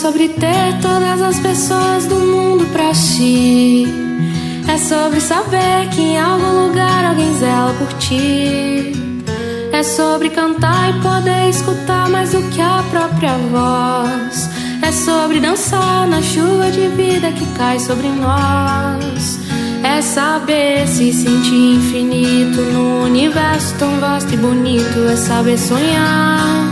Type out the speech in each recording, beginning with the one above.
sobre ter todas as pessoas do mundo pra si. É sobre saber que em algum lugar alguém zela por ti. É sobre cantar e poder escutar mais do que a própria voz. É sobre dançar na chuva de vida que cai sobre nós. É saber se sentir infinito no universo tão vasto e bonito. É saber sonhar.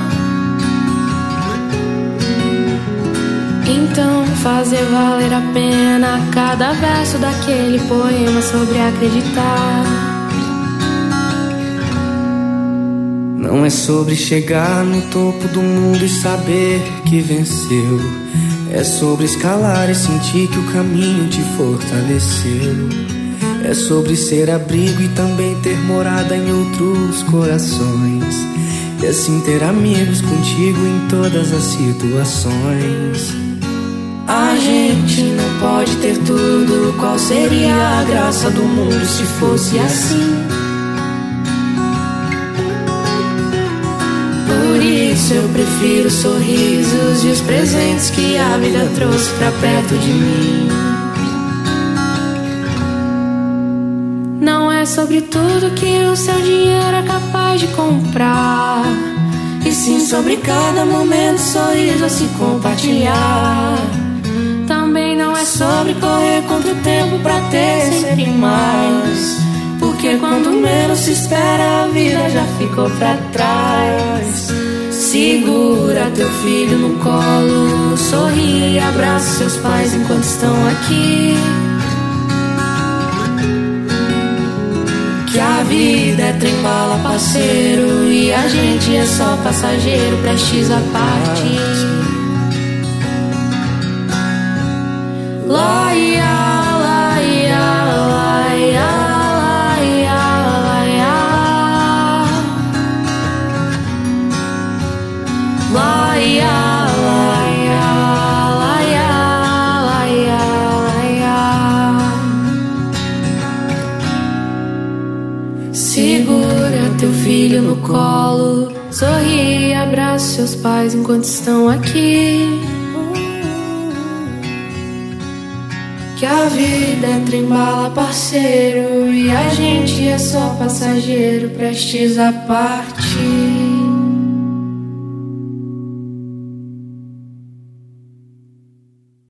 Então fazer valer a pena cada verso daquele poema sobre acreditar. Não é sobre chegar no topo do mundo e saber que venceu. É sobre escalar e sentir que o caminho te fortaleceu. É sobre ser abrigo e também ter morada em outros corações. E assim ter amigos contigo em todas as situações. A gente não pode ter tudo. Qual seria a graça do mundo se fosse assim? Por isso eu prefiro os sorrisos e os presentes que a vida trouxe pra perto de mim. Não é sobre tudo que o seu dinheiro é capaz de comprar, e sim sobre cada momento, sorriso a se compartilhar. Também não é sobre correr contra o tempo pra ter sempre mais, porque quando menos se espera a vida já ficou pra trás. Segura teu filho no colo, sorri e abraça seus pais enquanto estão aqui. Que a vida é trem-bala, parceiro, e a gente é só passageiro, prestes a partir. Laia, laia, laia, laia, laia. Laia, laia, laia, laia, laia. Segura teu filho no colo, sorri e abraça seus pais enquanto estão aqui. Que a vida é trem-bala, parceiro, e a gente é só passageiro, prestes a partir.